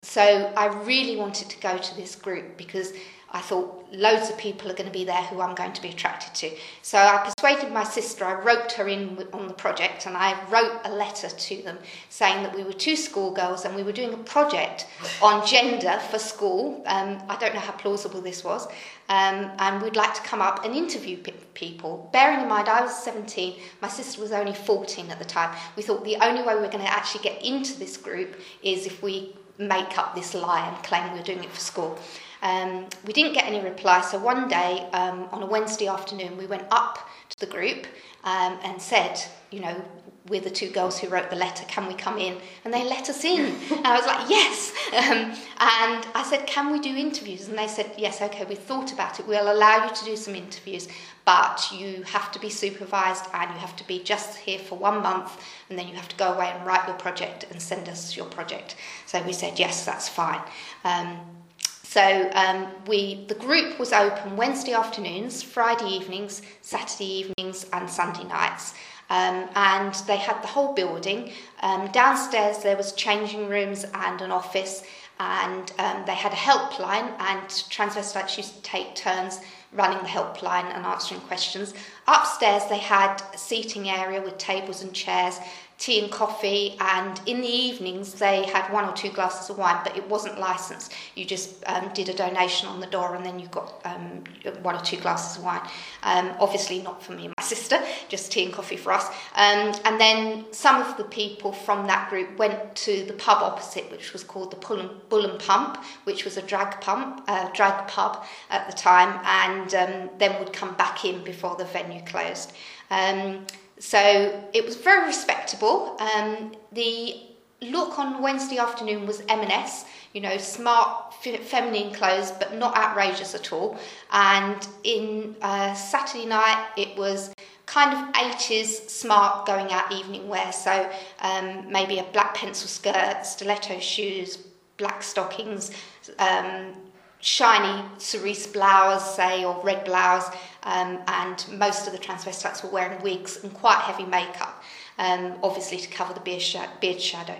So I really wanted to go to this group because I thought loads of people are going to be there who I'm going to be attracted to. So I persuaded my sister, I roped her in on the project, and I wrote a letter to them saying that we were 2 schoolgirls and we were doing a project on gender for school. I don't know how plausible this was. And we'd like to come up and interview people. Bearing in mind, I was 17, my sister was only 14 at the time. We thought the only way we're going to actually get into this group is if we make up this lie and claim we're doing it for school. We didn't get any reply, so one day on a Wednesday afternoon we went up to the group and said, we're the 2 girls who wrote the letter, can we come in? And they let us in. And I was like, yes. And I said, can we do interviews? And they said, yes, okay, we thought about it. We'll allow you to do some interviews, but you have to be supervised and you have to be just here for 1 month, and then you have to go away and write your project and send us your project. So we said, yes, that's fine. The group was open Wednesday afternoons, Friday evenings, Saturday evenings and Sunday nights. And they had the whole building. Downstairs there was changing rooms and an office, and they had a helpline, and transvestites used to take turns running the helpline and answering questions. Upstairs they had a seating area with tables and chairs, tea and coffee, and in the evenings they had 1 or 2 glasses of wine, but it wasn't licensed. You just did a donation on the door and then you got 1 or 2 glasses of wine. Obviously not for me and my sister, just tea and coffee for us. And then some of the people from that group went to the pub opposite, which was called the Bull and Pump, which was a drag pub at the time, and then would come back in before the venue closed. So it was very respectable. The look on Wednesday afternoon was M&S, smart, feminine clothes, but not outrageous at all. And in Saturday night, it was kind of 80s smart going out evening wear. So maybe a black pencil skirt, stiletto shoes, black stockings, shiny cerise blouse, say, or red blouse, and most of the transvestites were wearing wigs and quite heavy makeup, obviously to cover the beard shadow.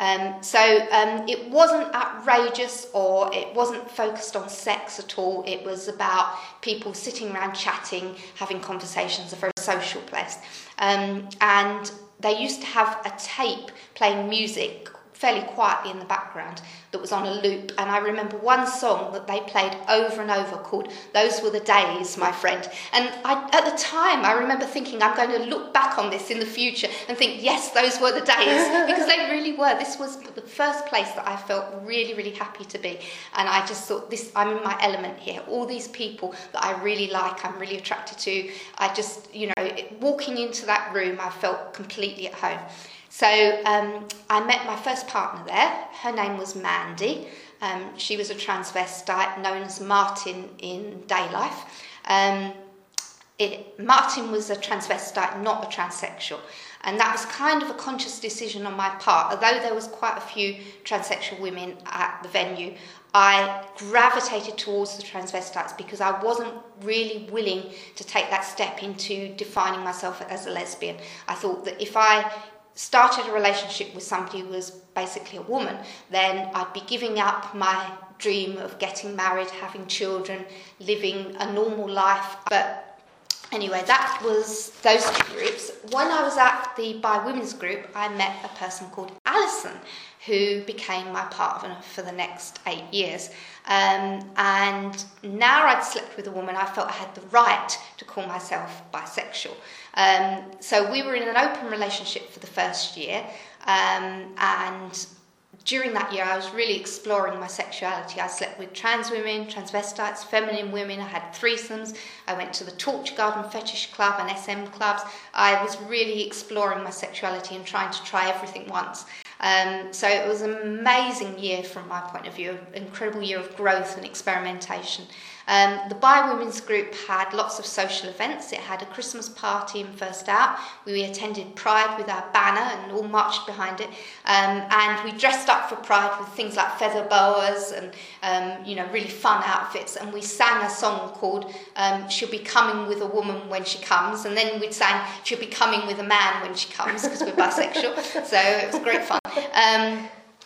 It wasn't outrageous, or it wasn't focused on sex at all. It was about people sitting around chatting, having conversations, a very social place. And they used to have a tape playing music fairly quietly in the background that was on a loop, and I remember one song that they played over and over called "Those Were the Days, My Friend." And at the time I remember thinking, I'm going to look back on this in the future and think, yes, those were the days, because they really were. This was the first place that I felt really, really happy to be, and I just thought, I'm in my element here. All these people that I really like, I'm really attracted to. I just, walking into that room, I felt completely at home. So I met my first partner there. Her name was Mandy. She was a transvestite known as Martin in day life. Martin was a transvestite, not a transsexual. And that was kind of a conscious decision on my part. Although there was quite a few transsexual women at the venue, I gravitated towards the transvestites because I wasn't really willing to take that step into defining myself as a lesbian. I thought that if I started a relationship with somebody who was basically a woman, then I'd be giving up my dream of getting married, having children, living a normal life. But anyway, that was those 2 groups. When I was at the Bi Women's group, I met a person called Alison, who became my partner for the next 8 years. And now I'd slept with a woman, I felt I had the right to call myself bisexual. So we were in an open relationship for the first year, and during that year I was really exploring my sexuality. I slept with trans women, transvestites, feminine women. I had threesomes. I went to the Torture Garden Fetish Club and SM clubs. I was really exploring my sexuality and trying to try everything once. So it was an amazing year from my point of view, an incredible year of growth and experimentation. The Bi Women's group had lots of social events. It had a Christmas party in First Out. We attended Pride with our banner and all marched behind it. And we dressed up for Pride with things like feather boas and really fun outfits. And we sang a song called "She'll Be Coming with a Woman When She Comes." And then we'd sang "She'll Be Coming with a Man When She Comes," because we're bisexual. So it was great fun.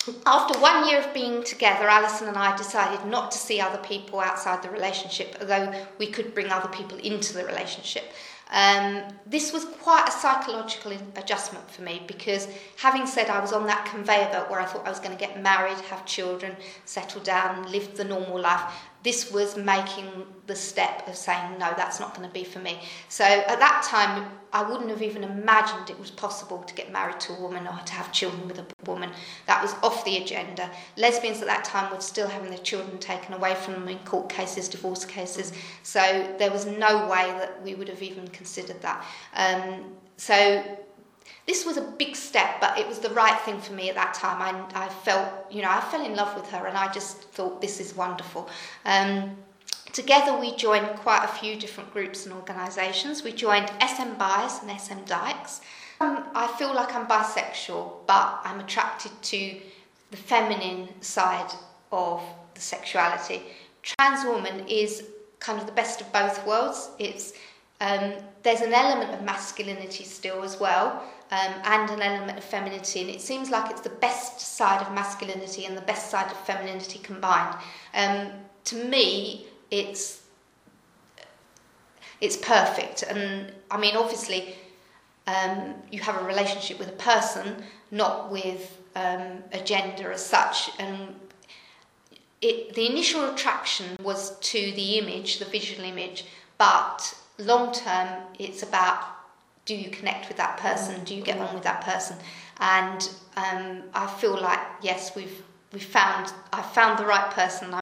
After 1 year of being together, Alison and I decided not to see other people outside the relationship, although we could bring other people into the relationship. This was quite a psychological adjustment for me, because having said I was on that conveyor belt where I thought I was going to get married, have children, settle down, live the normal life, this was making the step of saying, no, that's not going to be for me. So at that time, I wouldn't have even imagined it was possible to get married to a woman or to have children with a woman. That was off the agenda. Lesbians at that time were still having their children taken away from them in court cases, divorce cases. So there was no way that we would have even considered that. So this was a big step, but it was the right thing for me at that time. I felt, I fell in love with her, and I just thought, this is wonderful. Together we joined quite a few different groups and organisations. We joined SM Bis and SM Dykes. I feel like I'm bisexual, but I'm attracted to the feminine side of the sexuality. Trans woman is kind of the best of both worlds. It's there's an element of masculinity still as well, and an element of femininity, and it seems like it's the best side of masculinity and the best side of femininity combined. To me, it's perfect. And I mean, obviously, you have a relationship with a person, not with a gender as such, and the initial attraction was to the image, the visual image, but long term it's about, do you connect with that person, do you get on with that person? And I feel like, yes, I found the right person.